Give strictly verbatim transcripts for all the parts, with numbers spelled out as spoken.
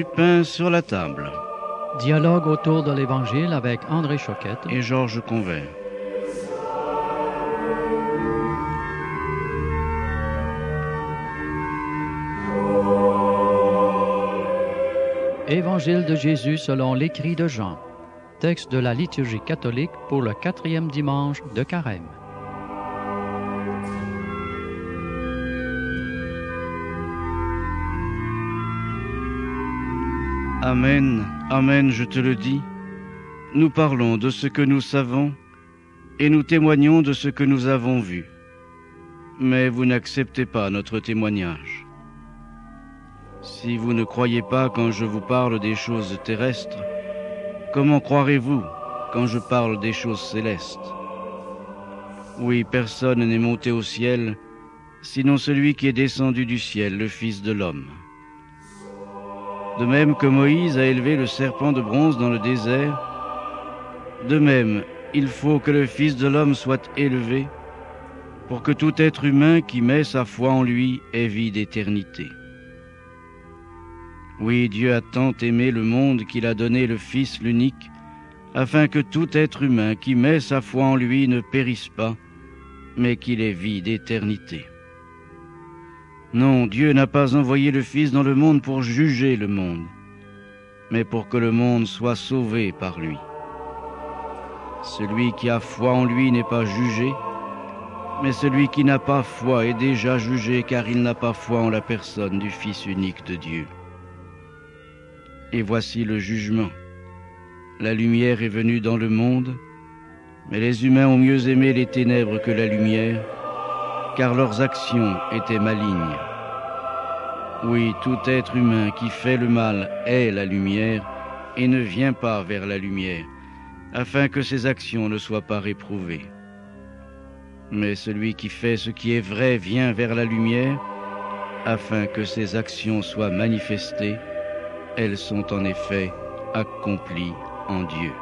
du pain sur la table. Dialogue autour de l'Évangile avec André Choquette et Georges Convert. Évangile de Jésus selon l'écrit de Jean. Texte de la liturgie catholique pour le quatrième dimanche de Carême. Amen, amen, je te le dis. Nous parlons de ce que nous savons et nous témoignons de ce que nous avons vu. Mais vous n'acceptez pas notre témoignage. Si vous ne croyez pas quand je vous parle des choses terrestres, comment croirez-vous quand je parle des choses célestes? Oui, personne n'est monté au ciel, sinon celui qui est descendu du ciel, le Fils de l'homme. De même que Moïse a élevé le serpent de bronze dans le désert, de même, il faut que le Fils de l'homme soit élevé, pour que tout être humain qui met sa foi en lui ait vie d'éternité. Oui, Dieu a tant aimé le monde qu'il a donné le Fils l'unique, afin que tout être humain qui met sa foi en lui ne périsse pas, mais qu'il ait vie d'éternité. Non, Dieu n'a pas envoyé le Fils dans le monde pour juger le monde, mais pour que le monde soit sauvé par lui. Celui qui a foi en lui n'est pas jugé, mais celui qui n'a pas foi est déjà jugé, car il n'a pas foi en la personne du Fils unique de Dieu. Et voici le jugement. La lumière est venue dans le monde, mais les humains ont mieux aimé les ténèbres que la lumière, car leurs actions étaient malignes. Oui, tout être humain qui fait le mal est la lumière et ne vient pas vers la lumière, afin que ses actions ne soient pas réprouvées. Mais celui qui fait ce qui est vrai vient vers la lumière, afin que ses actions soient manifestées. Elles sont en effet accomplies en Dieu.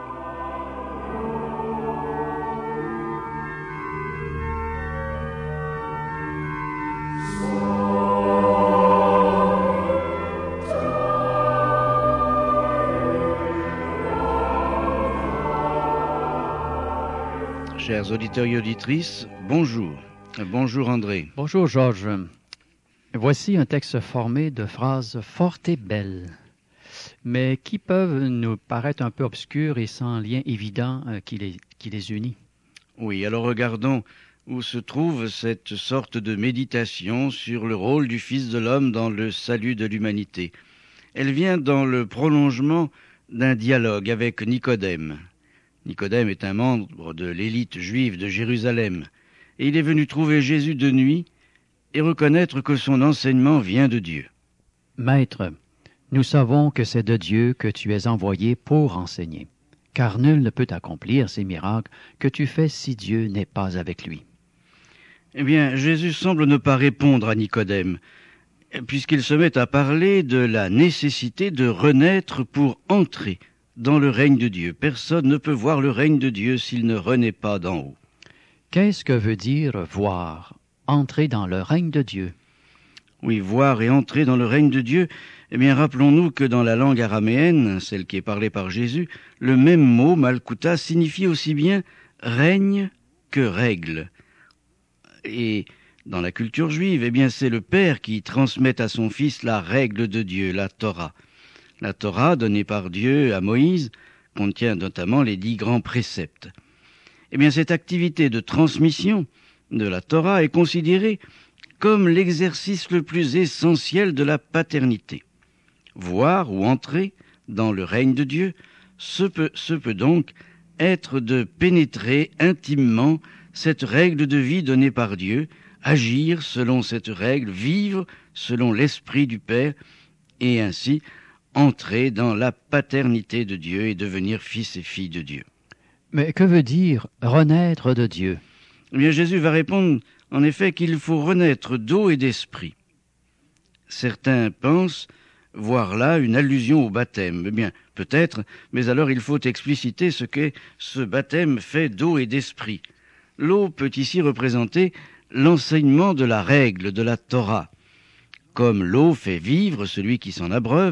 Chers auditeurs et auditrices, bonjour. Bonjour André. Bonjour Georges. Voici un texte formé de phrases fortes et belles, mais qui peuvent nous paraître un peu obscures et sans lien évident qui les, qui les unit. Oui, alors regardons où se trouve cette sorte de méditation sur le rôle du Fils de l'homme dans le salut de l'humanité. Elle vient dans le prolongement d'un dialogue avec Nicodème. Nicodème est un membre de l'élite juive de Jérusalem, et il est venu trouver Jésus de nuit et reconnaître que son enseignement vient de Dieu. Maître, nous savons que c'est de Dieu que tu es envoyé pour enseigner, car nul ne peut accomplir ces miracles que tu fais si Dieu n'est pas avec lui. Eh bien, Jésus semble ne pas répondre à Nicodème, puisqu'il se met à parler de la nécessité de renaître pour entrer dans le règne de Dieu. Personne ne peut voir le règne de Dieu s'il ne renaît pas d'en haut. Qu'est-ce que veut dire voir, entrer dans le règne de Dieu? Oui, voir et entrer dans le règne de Dieu, eh bien, rappelons-nous que dans la langue araméenne, celle qui est parlée par Jésus, le même mot, malkuta, signifie aussi bien règne que règle. Et dans la culture juive, eh bien, c'est le père qui transmet à son fils la règle de Dieu, la Torah. La Torah, donnée par Dieu à Moïse, contient notamment les dix grands préceptes. Eh bien, cette activité de transmission de la Torah est considérée comme l'exercice le plus essentiel de la paternité. Voir ou entrer dans le règne de Dieu, ce peut, ce peut donc être de pénétrer intimement cette règle de vie donnée par Dieu, agir selon cette règle, vivre selon l'esprit du Père, et ainsi entrer dans la paternité de Dieu et devenir fils et filles de Dieu. Mais que veut dire renaître de Dieu? Eh bien, Jésus va répondre en effet qu'il faut renaître d'eau et d'esprit. Certains pensent voir là une allusion au baptême. Eh bien, peut-être, mais alors il faut expliciter ce qu'est ce baptême fait d'eau et d'esprit. L'eau peut ici représenter l'enseignement de la règle, de la Torah. Comme l'eau fait vivre celui qui s'en abreuve,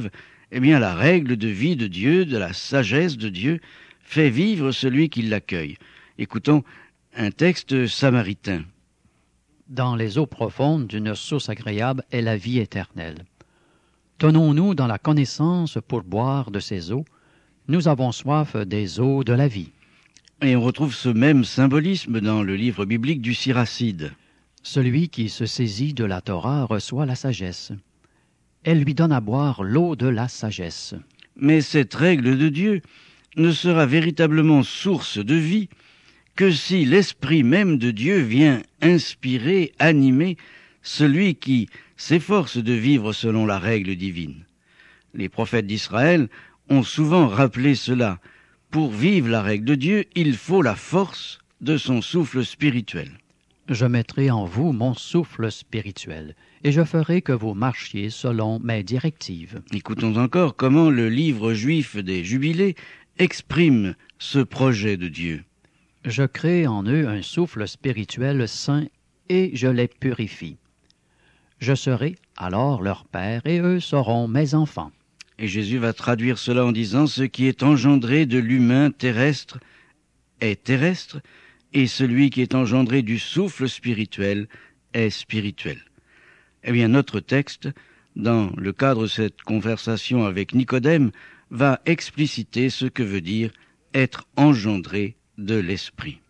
eh bien la règle de vie de Dieu, de la sagesse de Dieu, fait vivre celui qui l'accueille. Écoutons un texte samaritain. Dans les eaux profondes d'une source agréable est la vie éternelle. Tenons-nous dans la connaissance pour boire de ces eaux. Nous avons soif des eaux de la vie. Et on retrouve ce même symbolisme dans le livre biblique du Siracide. Celui qui se saisit de la Torah reçoit la sagesse. Elle lui donne à boire l'eau de la sagesse. Mais cette règle de Dieu ne sera véritablement source de vie que si l'Esprit même de Dieu vient inspirer, animer celui qui s'efforce de vivre selon la règle divine. Les prophètes d'Israël ont souvent rappelé cela. Pour vivre la règle de Dieu, il faut la force de son souffle spirituel. Je mettrai en vous mon souffle spirituel, et je ferai que vous marchiez selon mes directives. Écoutons encore comment le livre juif des Jubilés exprime ce projet de Dieu. Je crée en eux un souffle spirituel saint, et je les purifie. Je serai alors leur père, et eux seront mes enfants. Et Jésus va traduire cela en disant « Ce qui est engendré de l'humain terrestre est terrestre, et celui qui est engendré du souffle spirituel est spirituel. » Eh bien, notre texte, dans le cadre de cette conversation avec Nicodème, va expliciter ce que veut dire être engendré de l'Esprit.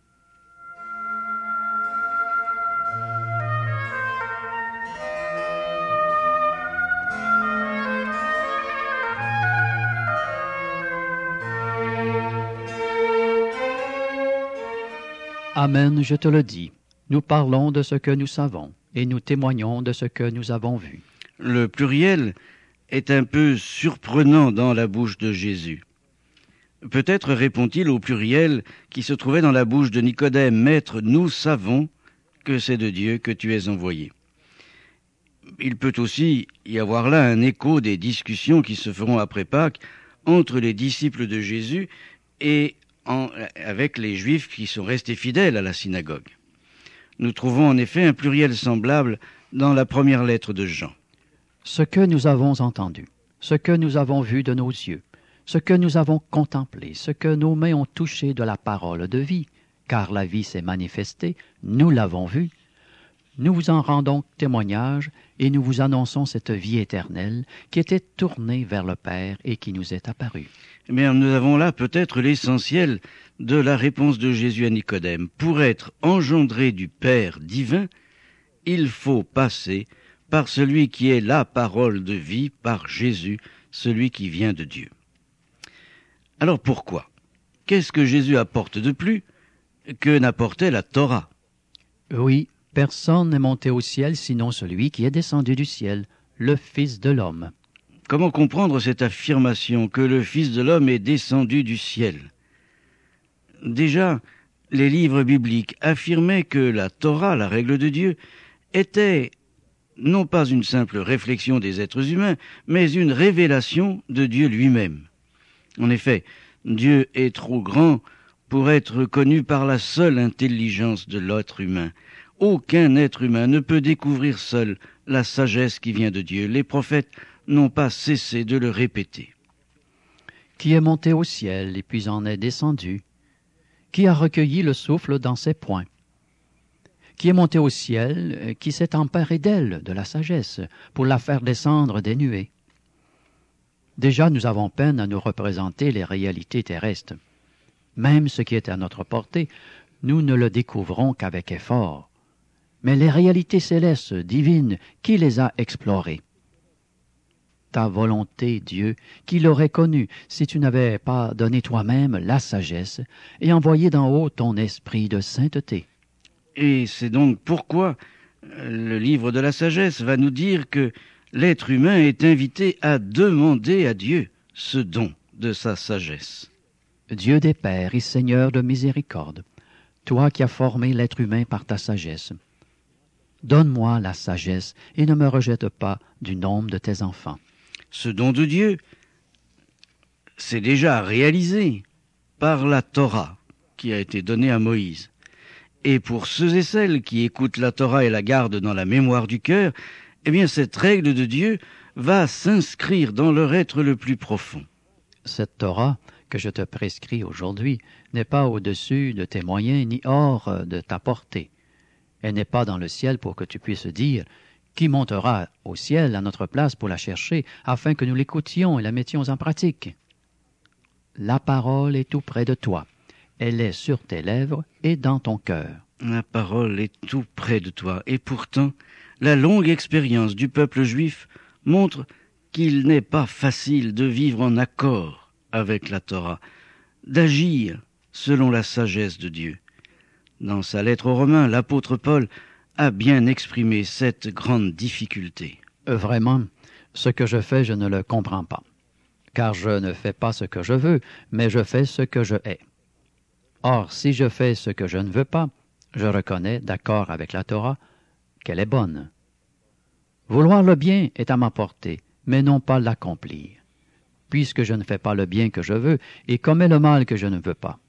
Amen, je te le dis. Nous parlons de ce que nous savons, et nous témoignons de ce que nous avons vu. Le pluriel est un peu surprenant dans la bouche de Jésus. Peut-être répond-il au pluriel qui se trouvait dans la bouche de Nicodème. « Maître, nous savons que c'est de Dieu que tu es envoyé. » Il peut aussi y avoir là un écho des discussions qui se feront après Pâques entre les disciples de Jésus et en, avec les Juifs qui sont restés fidèles à la synagogue. Nous trouvons en effet un pluriel semblable dans la première lettre de Jean. Ce que nous avons entendu, ce que nous avons vu de nos yeux, ce que nous avons contemplé, ce que nos mains ont touché de la parole de vie, car la vie s'est manifestée, nous l'avons vue. Nous vous en rendons témoignage et nous vous annonçons cette vie éternelle qui était tournée vers le Père et qui nous est apparue. Eh bien, nous avons là peut-être l'essentiel de la réponse de Jésus à Nicodème. Pour être engendré du Père divin, il faut passer par celui qui est la parole de vie, par Jésus, celui qui vient de Dieu. Alors pourquoi? Qu'est-ce que Jésus apporte de plus que n'apportait la Torah? Oui, personne n'est monté au ciel sinon celui qui est descendu du ciel, le Fils de l'homme. Comment comprendre cette affirmation que le Fils de l'homme est descendu du ciel? Déjà, les livres bibliques affirmaient que la Torah, la règle de Dieu, était non pas une simple réflexion des êtres humains, mais une révélation de Dieu lui-même. En effet, Dieu est trop grand pour être connu par la seule intelligence de l'être humain. Aucun être humain ne peut découvrir seul la sagesse qui vient de Dieu. Les prophètes n'ont pas cessé de le répéter. Qui est monté au ciel et puis en est descendu? Qui a recueilli le souffle dans ses poings? Qui est monté au ciel, qui s'est emparé d'elle, de la sagesse, pour la faire descendre des nuées? Déjà, nous avons peine à nous représenter les réalités terrestres. Même ce qui est à notre portée, nous ne le découvrons qu'avec effort. Mais les réalités célestes, divines, qui les a explorées? Ta volonté, Dieu, qui l'aurait connue si tu n'avais pas donné toi-même la sagesse et envoyé d'en haut ton esprit de sainteté. Et c'est donc pourquoi le livre de la sagesse va nous dire que l'être humain est invité à demander à Dieu ce don de sa sagesse. Dieu des pères et Seigneur de miséricorde, toi qui as formé l'être humain par ta sagesse, donne-moi la sagesse et ne me rejette pas du nombre de tes enfants. Ce don de Dieu, c'est déjà réalisé par la Torah qui a été donnée à Moïse. Et pour ceux et celles qui écoutent la Torah et la gardent dans la mémoire du cœur, eh bien cette règle de Dieu va s'inscrire dans leur être le plus profond. Cette Torah que je te prescris aujourd'hui n'est pas au-dessus de tes moyens ni hors de ta portée. Elle n'est pas dans le ciel pour que tu puisses dire « Qui montera au ciel à notre place pour la chercher, afin que nous l'écoutions et la mettions en pratique ?» La parole est tout près de toi. Elle est sur tes lèvres et dans ton cœur. La parole est tout près de toi, et pourtant, la longue expérience du peuple juif montre qu'il n'est pas facile de vivre en accord avec la Torah, d'agir selon la sagesse de Dieu. Dans sa lettre aux Romains, l'apôtre Paul a bien exprimé cette grande difficulté. Vraiment, ce que je fais, je ne le comprends pas, car je ne fais pas ce que je veux, mais je fais ce que je hais. Or, si je fais ce que je ne veux pas, je reconnais, d'accord avec la Torah, qu'elle est bonne. Vouloir le bien est à ma portée, mais non pas l'accomplir, puisque je ne fais pas le bien que je veux et commets le mal que je ne veux pas.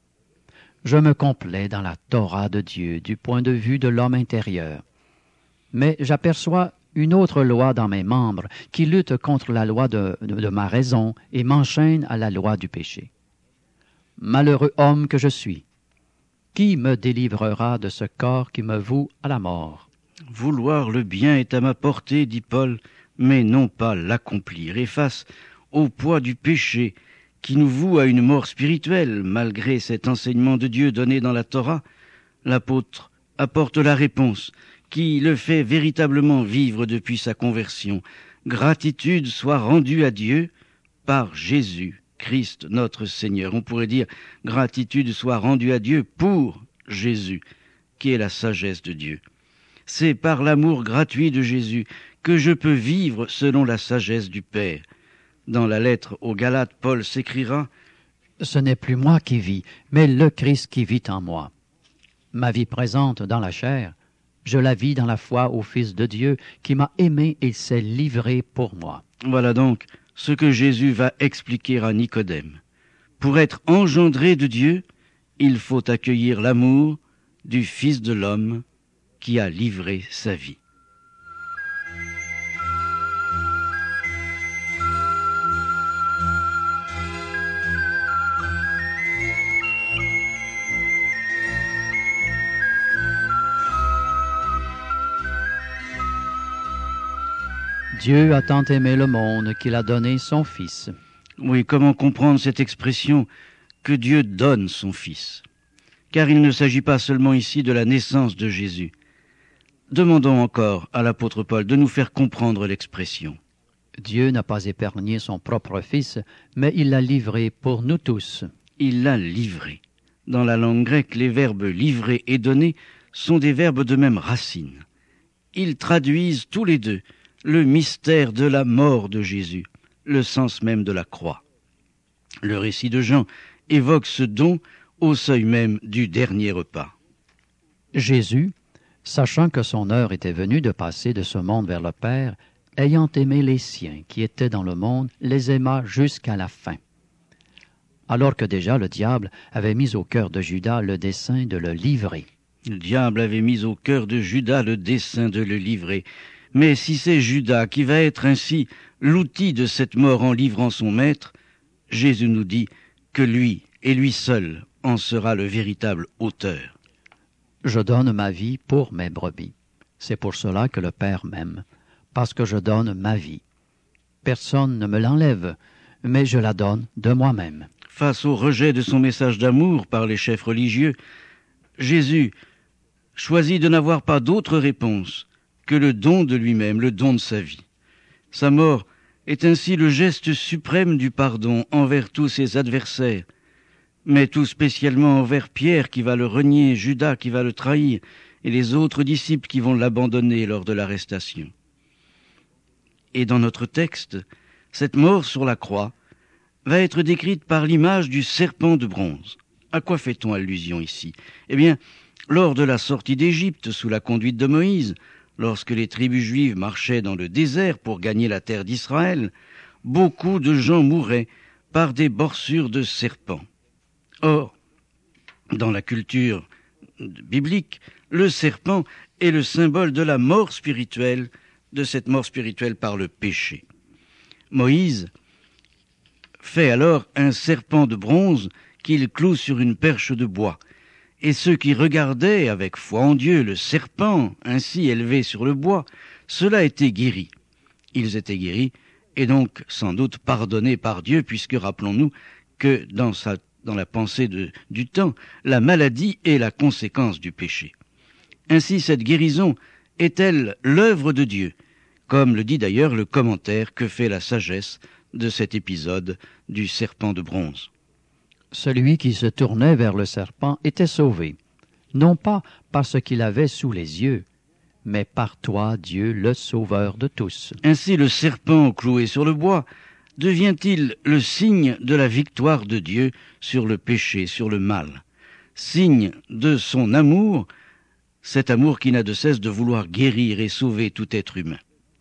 Je me complais dans la Torah de Dieu du point de vue de l'homme intérieur, mais j'aperçois une autre loi dans mes membres qui lutte contre la loi de, de, de ma raison et m'enchaîne à la loi du péché. Malheureux homme que je suis, qui me délivrera de ce corps qui me voue à la mort? Vouloir le bien est à ma portée, dit Paul, mais non pas l'accomplir. Et face au poids du péché qui nous voue à une mort spirituelle, malgré cet enseignement de Dieu donné dans la Torah, l'apôtre apporte la réponse qui le fait véritablement vivre depuis sa conversion. Gratitude soit rendue à Dieu par Jésus Christ notre Seigneur. On pourrait dire gratitude soit rendue à Dieu pour Jésus, qui est la sagesse de Dieu. C'est par l'amour gratuit de Jésus que je peux vivre selon la sagesse du Père. Dans la lettre aux Galates, Paul s'écrira « Ce n'est plus moi qui vis, mais le Christ qui vit en moi. Ma vie présente dans la chair, je la vis dans la foi au Fils de Dieu qui m'a aimé et s'est livré pour moi. » Voilà donc ce que Jésus va expliquer à Nicodème. Pour être engendré de Dieu, il faut accueillir l'amour du Fils de l'homme qui a livré sa vie. Dieu a tant aimé le monde qu'il a donné son Fils. Oui, comment comprendre cette expression que Dieu donne son Fils? Car il ne s'agit pas seulement ici de la naissance de Jésus. Demandons encore à l'apôtre Paul de nous faire comprendre l'expression. Dieu n'a pas épargné son propre Fils, mais il l'a livré pour nous tous. Il l'a livré. Dans la langue grecque, les verbes livrer et donner sont des verbes de même racine. Ils traduisent tous les deux le mystère de la mort de Jésus, le sens même de la croix. Le récit de Jean évoque ce don au seuil même du dernier repas. Jésus, sachant que son heure était venue de passer de ce monde vers le Père, ayant aimé les siens qui étaient dans le monde, les aima jusqu'à la fin. Alors que déjà le diable avait mis au cœur de Judas le dessein de le livrer. Le diable avait mis au cœur de Judas le dessein de le livrer. Mais si c'est Judas qui va être ainsi l'outil de cette mort en livrant son maître, Jésus nous dit que lui et lui seul en sera le véritable auteur. Je donne ma vie pour mes brebis. C'est pour cela que le Père m'aime, parce que je donne ma vie. Personne ne me l'enlève, mais je la donne de moi-même. Face au rejet de son message d'amour par les chefs religieux, Jésus choisit de n'avoir pas d'autre réponse que le don de lui-même, le don de sa vie. Sa mort est ainsi le geste suprême du pardon envers tous ses adversaires, mais tout spécialement envers Pierre qui va le renier, Judas qui va le trahir, et les autres disciples qui vont l'abandonner lors de l'arrestation. Et dans notre texte, cette mort sur la croix va être décrite par l'image du serpent de bronze. À quoi fait-on allusion ici? Eh bien, lors de la sortie d'Égypte sous la conduite de Moïse, lorsque les tribus juives marchaient dans le désert pour gagner la terre d'Israël, beaucoup de gens mouraient par des morsures de serpents. Or, dans la culture biblique, le serpent est le symbole de la mort spirituelle de cette mort spirituelle par le péché. Moïse fait alors un serpent de bronze qu'il cloue sur une perche de bois. Et ceux qui regardaient avec foi en Dieu le serpent ainsi élevé sur le bois, ceux-là étaient guéris. Ils étaient guéris et donc sans doute pardonnés par Dieu, puisque rappelons-nous que dans, sa, dans la pensée de, du temps, la maladie est la conséquence du péché. Ainsi cette guérison est-elle l'œuvre de Dieu, comme le dit d'ailleurs le commentaire que fait la sagesse de cet épisode du serpent de bronze. Celui qui se tournait vers le serpent était sauvé, non pas par ce qu'il avait sous les yeux, mais par toi, Dieu, le sauveur de tous. Ainsi le serpent cloué sur le bois devient-il le signe de la victoire de Dieu sur le péché, sur le mal, signe de son amour, cet amour qui n'a de cesse de vouloir guérir et sauver tout être humain.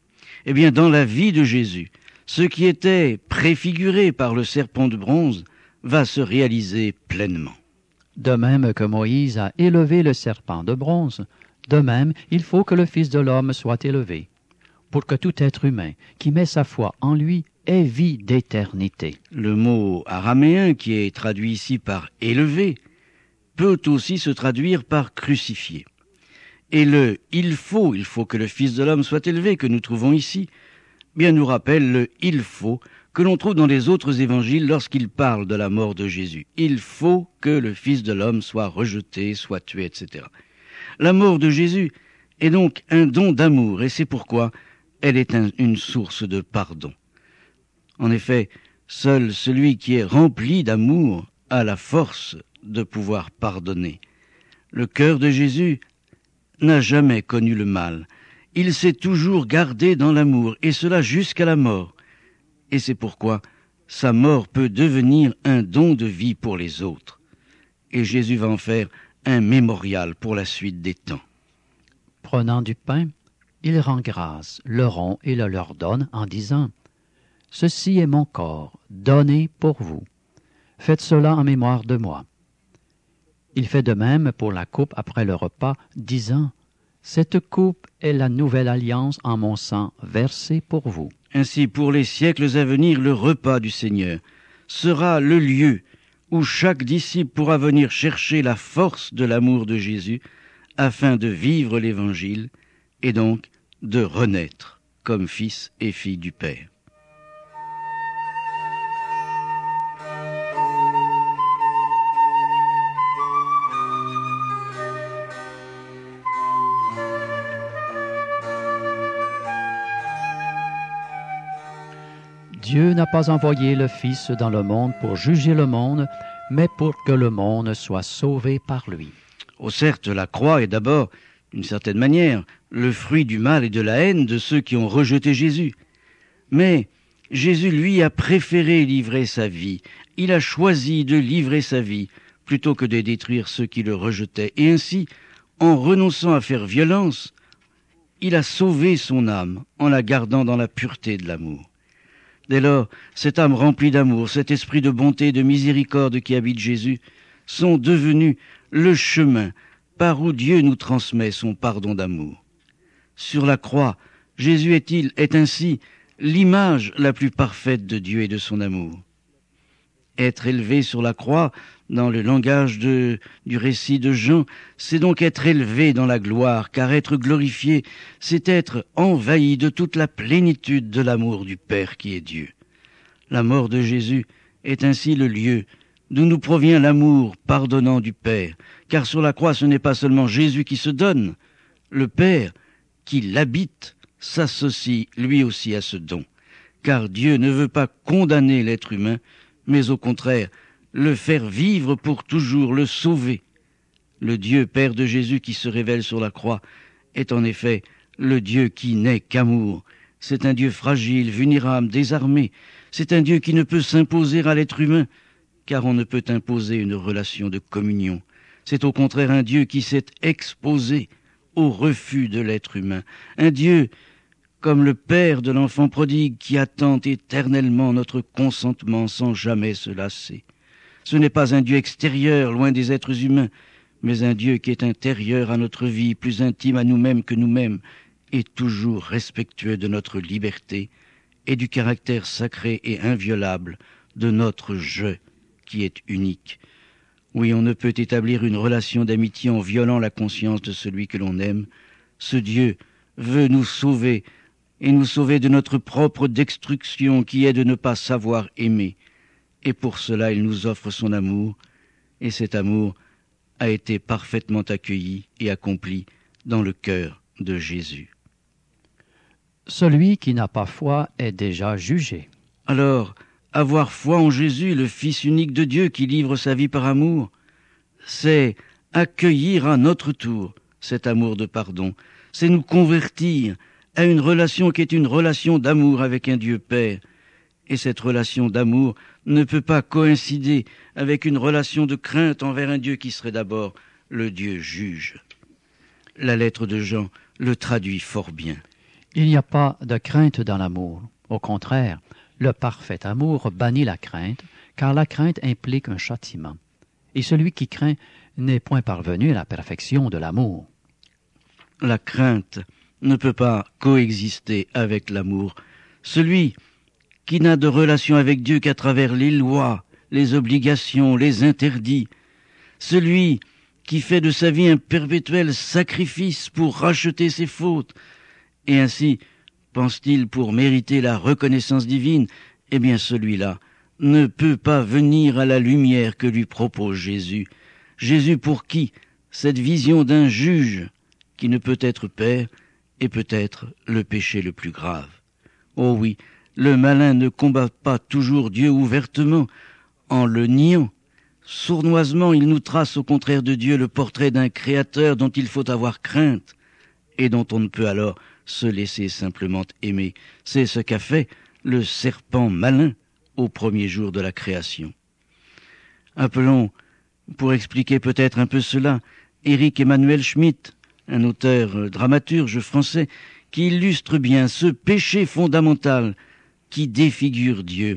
Eh bien, dans la vie de Jésus, ce qui était préfiguré par le serpent de bronze va se réaliser pleinement. De même que Moïse a élevé le serpent de bronze, de même il faut que le Fils de l'homme soit élevé, pour que tout être humain qui met sa foi en lui ait vie d'éternité. Le mot araméen, qui est traduit ici par « élevé », peut aussi se traduire par « crucifié ». Et le « il faut », il faut que le Fils de l'homme soit élevé, que nous trouvons ici, bien nous rappelle le « il faut » que l'on trouve dans les autres évangiles lorsqu'il parle de la mort de Jésus. Il faut que le Fils de l'homme soit rejeté, soit tué, et cetera. La mort de Jésus est donc un don d'amour, et c'est pourquoi elle est un, une source de pardon. En effet, seul celui qui est rempli d'amour a la force de pouvoir pardonner. Le cœur de Jésus n'a jamais connu le mal. Il s'est toujours gardé dans l'amour, et cela jusqu'à la mort. Et c'est pourquoi sa mort peut devenir un don de vie pour les autres. Et Jésus va en faire un mémorial pour la suite des temps. Prenant du pain, il rend grâce, le rompt et le leur donne en disant « Ceci est mon corps, donné pour vous. Faites cela en mémoire de moi. » Il fait de même pour la coupe après le repas, disant « Cette coupe est la nouvelle alliance en mon sang versé pour vous. » Ainsi, pour les siècles à venir, le repas du Seigneur sera le lieu où chaque disciple pourra venir chercher la force de l'amour de Jésus afin de vivre l'Évangile et donc de renaître comme fils et fille du Père. Dieu n'a pas envoyé le Fils dans le monde pour juger le monde, mais pour que le monde soit sauvé par lui. Oh, certes, la croix est d'abord, d'une certaine manière, le fruit du mal et de la haine de ceux qui ont rejeté Jésus. Mais Jésus, lui, a préféré livrer sa vie. Il a choisi de livrer sa vie plutôt que de détruire ceux qui le rejetaient. Et ainsi, en renonçant à faire violence, il a sauvé son âme en la gardant dans la pureté de l'amour. Dès lors, cette âme remplie d'amour, cet esprit de bonté et de miséricorde qui habite Jésus, sont devenus le chemin par où Dieu nous transmet son pardon d'amour. Sur la croix, Jésus est-il est ainsi l'image la plus parfaite de Dieu et de son amour. Être élevé sur la croix, dans le langage de, du récit de Jean, c'est donc être élevé dans la gloire, car être glorifié, c'est être envahi de toute la plénitude de l'amour du Père qui est Dieu. La mort de Jésus est ainsi le lieu d'où nous provient l'amour pardonnant du Père, car sur la croix ce n'est pas seulement Jésus qui se donne, le Père qui l'habite s'associe lui aussi à ce don, car Dieu ne veut pas condamner l'être humain, mais au contraire, le faire vivre pour toujours, le sauver. Le Dieu Père de Jésus qui se révèle sur la croix est en effet le Dieu qui n'est qu'amour. C'est un Dieu fragile, vulnérable, désarmé. C'est un Dieu qui ne peut s'imposer à l'être humain, car on ne peut imposer une relation de communion. C'est au contraire un Dieu qui s'est exposé au refus de l'être humain. Un Dieu comme le Père de l'enfant prodigue qui attend éternellement notre consentement sans jamais se lasser. Ce n'est pas un Dieu extérieur, loin des êtres humains, mais un Dieu qui est intérieur à notre vie, plus intime à nous-mêmes que nous-mêmes. et toujours respectueux de notre liberté et du caractère sacré et inviolable de notre « je » qui est unique. Oui, on ne peut établir une relation d'amitié en violant la conscience de celui que l'on aime. Ce Dieu veut nous sauver et nous sauver de notre propre destruction qui est de ne pas savoir aimer. Et pour cela, il nous offre son amour, et cet amour a été parfaitement accueilli et accompli dans le cœur de Jésus. Celui qui n'a pas foi est déjà jugé. Alors, avoir foi en Jésus, le Fils unique de Dieu qui livre sa vie par amour, c'est accueillir à notre tour cet amour de pardon, c'est nous convertir à une relation qui est une relation d'amour avec un Dieu Père. Et cette relation d'amour ne peut pas coïncider avec une relation de crainte envers un Dieu qui serait d'abord le Dieu juge. La lettre de Jean le traduit fort bien. Il n'y a pas de crainte dans l'amour. Au contraire, le parfait amour bannit la crainte, car la crainte implique un châtiment. Et celui qui craint n'est point parvenu à la perfection de l'amour. La crainte ne peut pas coexister avec l'amour. Celui qui n'a de relation avec Dieu qu'à travers les lois, les obligations, les interdits, celui qui fait de sa vie un perpétuel sacrifice pour racheter ses fautes, et ainsi, pense-t-il, pour mériter la reconnaissance divine, eh bien celui-là ne peut pas venir à la lumière que lui propose Jésus. Jésus pour qui cette vision d'un juge qui ne peut être père est peut-être le péché le plus grave. Oh oui, le malin ne combat pas toujours Dieu ouvertement en le niant. Sournoisement, il nous trace au contraire de Dieu le portrait d'un créateur dont il faut avoir crainte et dont on ne peut alors se laisser simplement aimer. C'est ce qu'a fait le serpent malin au premier jour de la création. Appelons, pour expliquer peut-être un peu cela, Éric Emmanuel Schmitt, un auteur dramaturge français, qui illustre bien ce péché fondamental qui défigure Dieu.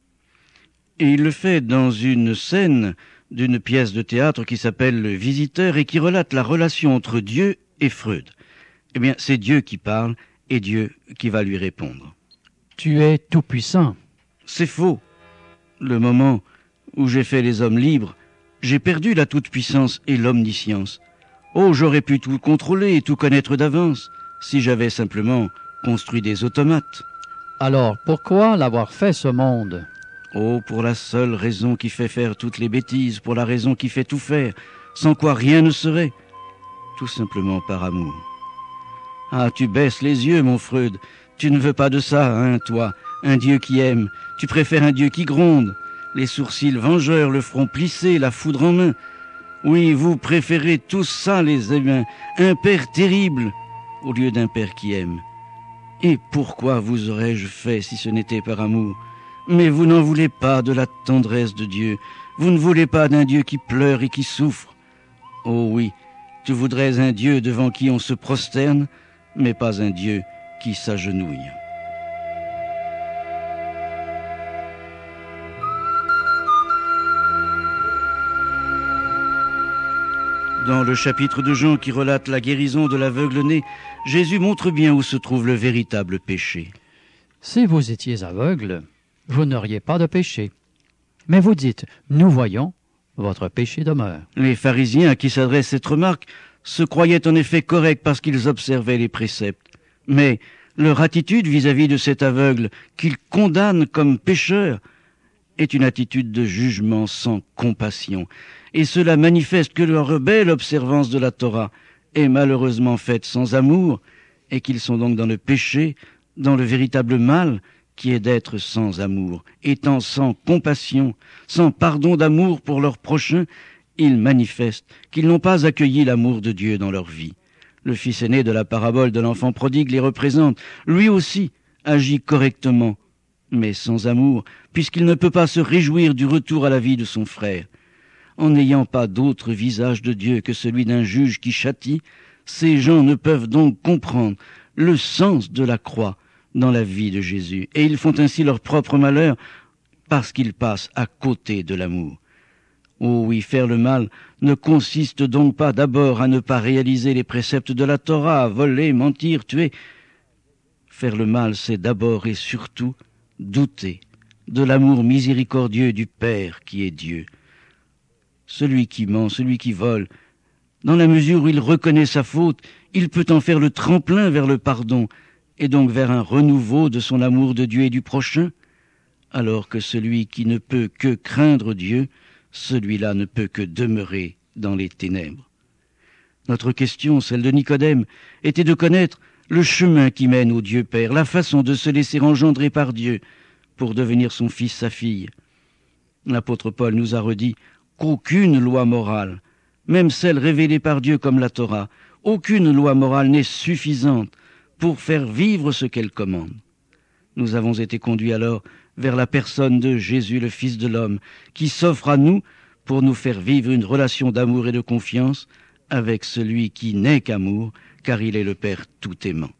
Et il le fait dans une scène d'une pièce de théâtre qui s'appelle Le Visiteur et qui relate la relation entre Dieu et Freud. Eh bien, c'est Dieu qui parle et Dieu qui va lui répondre. Tu es tout-puissant. C'est faux. Le moment où j'ai fait les hommes libres, j'ai perdu la toute-puissance et l'omniscience. Oh, j'aurais pu tout contrôler et tout connaître d'avance si j'avais simplement construit des automates. Alors, pourquoi l'avoir fait ce monde? Oh, pour la seule raison qui fait faire toutes les bêtises, pour la raison qui fait tout faire, sans quoi rien ne serait. Tout simplement par amour. Ah, tu baisses les yeux, mon Freud. Tu ne veux pas de ça, hein, toi, un Dieu qui aime. Tu préfères un Dieu qui gronde, les sourcils vengeurs, le front plissé, la foudre en main. Oui, vous préférez tout ça, les humains, un père terrible, au lieu d'un père qui aime. Et pourquoi vous aurais-je fait si ce n'était par amour? Mais vous n'en voulez pas de la tendresse de Dieu. Vous ne voulez pas d'un Dieu qui pleure et qui souffre. Oh oui, tu voudrais un Dieu devant qui on se prosterne, mais pas un Dieu qui s'agenouille. Dans le chapitre de Jean qui relate la guérison de l'aveugle-né, Jésus montre bien où se trouve le véritable péché. Si vous étiez aveugle, vous n'auriez pas de péché. Mais vous dites, nous voyons, votre péché demeure. Les pharisiens à qui s'adresse cette remarque se croyaient en effet corrects parce qu'ils observaient les préceptes. Mais leur attitude vis-à-vis de cet aveugle qu'ils condamnent comme pécheur est une attitude de jugement sans compassion. Et cela manifeste que leur belle observance de la Torah est malheureusement faite sans amour et qu'ils sont donc dans le péché, dans le véritable mal qui est d'être sans amour. Étant sans compassion, sans pardon d'amour pour leur prochain, ils manifestent qu'ils n'ont pas accueilli l'amour de Dieu dans leur vie. Le fils aîné de la parabole de l'enfant prodigue les représente. Lui aussi agit correctement, mais sans amour, puisqu'il ne peut pas se réjouir du retour à la vie de son frère. En n'ayant pas d'autre visage de Dieu que celui d'un juge qui châtie, ces gens ne peuvent donc comprendre le sens de la croix dans la vie de Jésus. Et ils font ainsi leur propre malheur parce qu'ils passent à côté de l'amour. Oh oui, faire le mal ne consiste donc pas d'abord à ne pas réaliser les préceptes de la Torah, voler, mentir, tuer. Faire le mal, c'est d'abord et surtout douter de l'amour miséricordieux du Père qui est Dieu. Celui qui ment, celui qui vole, dans la mesure où il reconnaît sa faute, il peut en faire le tremplin vers le pardon, et donc vers un renouveau de son amour de Dieu et du prochain, alors que celui qui ne peut que craindre Dieu, celui-là ne peut que demeurer dans les ténèbres. Notre question, celle de Nicodème, était de connaître le chemin qui mène au Dieu Père, la façon de se laisser engendrer par Dieu pour devenir son fils, sa fille. L'apôtre Paul nous a redit qu'aucune loi morale, même celle révélée par Dieu comme la Torah, aucune loi morale n'est suffisante pour faire vivre ce qu'elle commande. Nous avons été conduits alors vers la personne de Jésus, le Fils de l'homme, qui s'offre à nous pour nous faire vivre une relation d'amour et de confiance avec celui qui n'est qu'amour, car il est le Père tout aimant.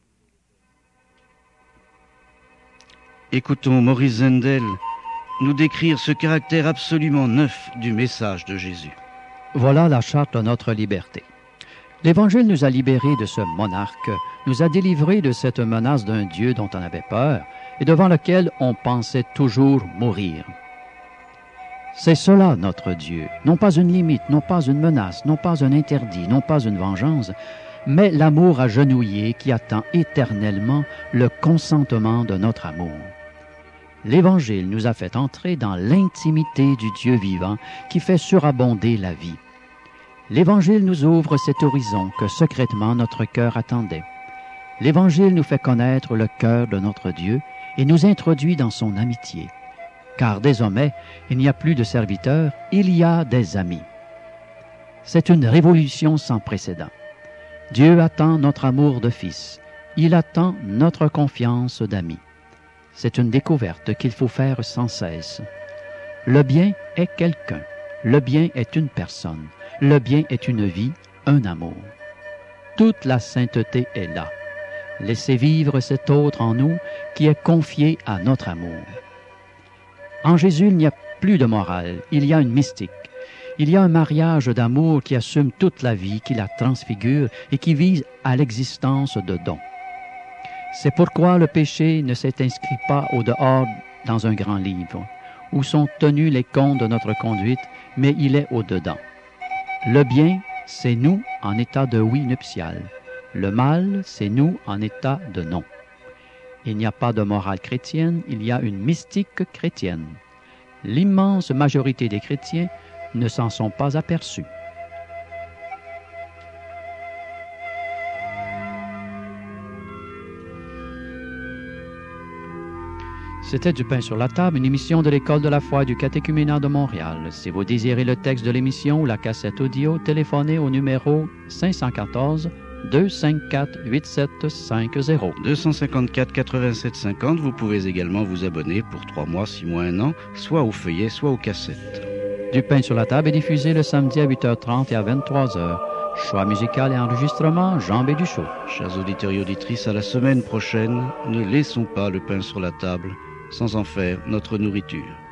Écoutons Maurice Zendel nous décrire ce caractère absolument neuf du message de Jésus. Voilà la charte de notre liberté. L'Évangile nous a libérés de ce monarque, nous a délivrés de cette menace d'un Dieu dont on avait peur et devant lequel on pensait toujours mourir. C'est cela notre Dieu, non pas une limite, non pas une menace, non pas un interdit, non pas une vengeance, mais l'amour agenouillé qui attend éternellement le consentement de notre amour. L'Évangile nous a fait entrer dans l'intimité du Dieu vivant qui fait surabonder la vie. L'Évangile nous ouvre cet horizon que secrètement notre cœur attendait. L'Évangile nous fait connaître le cœur de notre Dieu et nous introduit dans son amitié. Car désormais, il n'y a plus de serviteurs, il y a des amis. C'est une révolution sans précédent. Dieu attend notre amour de fils. Il attend notre confiance d'amis. C'est une découverte qu'il faut faire sans cesse. Le bien est quelqu'un. Le bien est une personne. Le bien est une vie, un amour. Toute la sainteté est là. Laissez vivre cet autre en nous qui est confié à notre amour. En Jésus, il n'y a plus de morale, il y a une mystique. Il y a un mariage d'amour qui assume toute la vie, qui la transfigure et qui vise à l'existence de dons. C'est pourquoi le péché ne s'est inscrit pas au dehors dans un grand livre, où sont tenus les comptes de notre conduite, mais il est au-dedans. Le bien, c'est nous en état de oui nuptial. Le mal, c'est nous en état de non. Il n'y a pas de morale chrétienne, il y a une mystique chrétienne. L'immense majorité des chrétiens ne s'en sont pas aperçus. C'était Du pain sur la table, une émission de l'École de la foi et du catéchuménat de Montréal. Si vous désirez le texte de l'émission ou la cassette audio, téléphonez au numéro cinq un quatre, deux cinq quatre, huit sept cinq zéro. deux cent cinquante-quatre quatre-vingt-sept cinquante, vous pouvez également vous abonner pour trois mois, six mois, un an, soit au feuillet, soit aux cassettes. Du pain sur la table est diffusé le samedi à huit heures trente et à vingt-trois heures. Choix musical et enregistrement, Jean Béduchot. Chers auditeurs et auditrices, à la semaine prochaine, ne laissons pas le pain sur la table sans en faire notre nourriture.